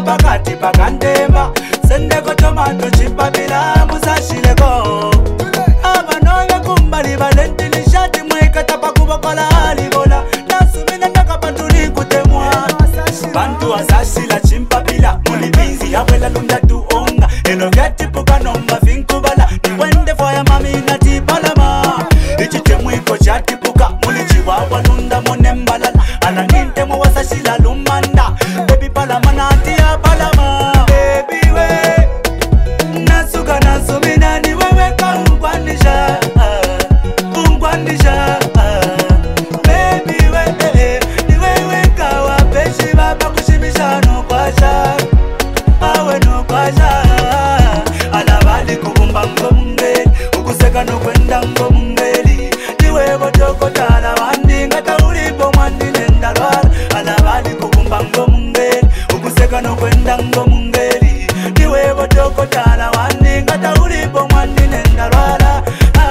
pakati pakandemba sendeko tomato chimpapila musashileko abanobe kumbali balentili shati mwekata pakubokola alibola nasumina ndakapatuli kutemwa bantu asashila chimpapila mulibinzi yabwela lunda tuonga eno vyatipuka nomba vinkubala niwende foya mami natipalama ichitemwiko chatipuka mulichiwawa lunda monembalala ananintemo wasashila lumanda baby palama natia palama baby we nasuka nasumina ni wewe kaungwanisha ungwanisha baby we ni wewe kawa peshi baba kushimisha no kwasha awe no kwasha alabali kubumba ngomngeli ukuseka no kwenda ngomngeli ni wewe toko tala wandi ngata ulipo mwandi nenda lwala alabali kubumba ngomngeli ukuseka no kwenda ngomngeli ni wewe toko tala wandi ngata ulipo mwandi nenda lwala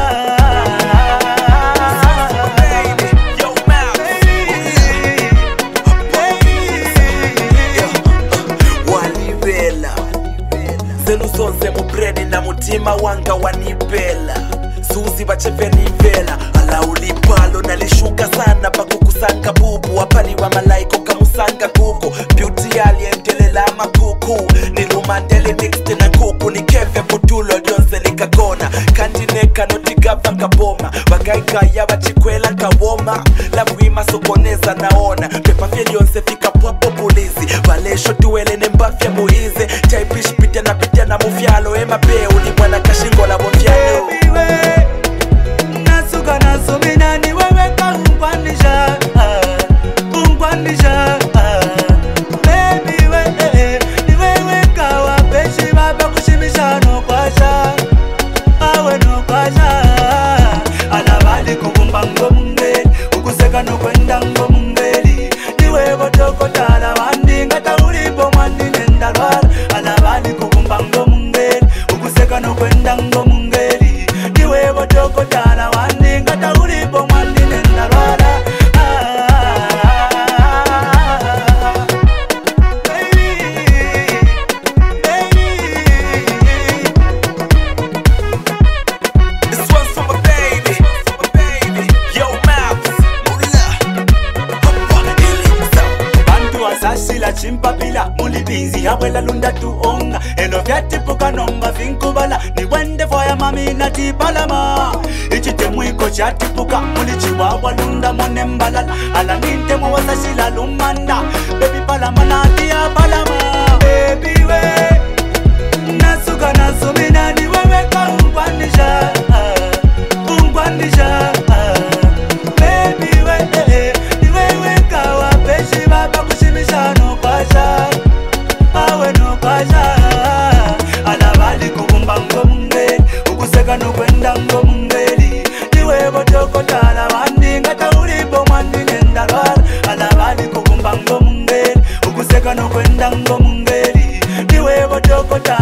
Sonse mubredi na mutima wanga wanipela Suzi bachevenivela ala ulipalo nalishuka sana pakukusanga bubu wapali wa malaiko kamusanga kuku beauty aliendelela makuku nilumandele nixte na kuku nikeve butulo lyonse likakona kandineka notigava nkaboma bagaigaya bachikwela nkawoma labuima sokoneza naona pepafye lyonse fika pwapo pulizi valesho tuwele nembafya muize taipish pite na mufyalo emabeu ni mwana kashingo la mufyalo nasuka nasumina ni wewe kaungwanisha ungwanisha baby we ni wewe kawa peshi baba kushimisha no kwasha awe no kwasha alabali kubumba ngomngeli ukuseka no kwenda ngomngeli ni wewe toko tala wandi ngata ulipo mwandi nenda lwala alabali kubumba ngomngeli ukuseka no kwenda ngomngeli ni wewe toko tala wandi ngata ulipo mwandi nenda lwala asashila chimpapila mulibinzi yabwela lunda tuonga eno vyatipuka nomba vinkubala niwende foya mami natipalama ichitemwiko chatipuka mulichiwawa lunda monembalala alanintemo wasashila lumanda baby palama natia palama baby we nasuka nasumina ni wewe kaungwanisha ungwanisha baby we ni wewe kawa peshi baba kushimisha no kwasha awe no kwasha alabali kubumba ngomngeli ukuseka no kwenda ngomngeli ni wewe toko tala wandi ngata ulipo mwandi nenda lwala alabali kubumba ngomngeli ukuseka no kwenda ngomngeli ni wewe toko tala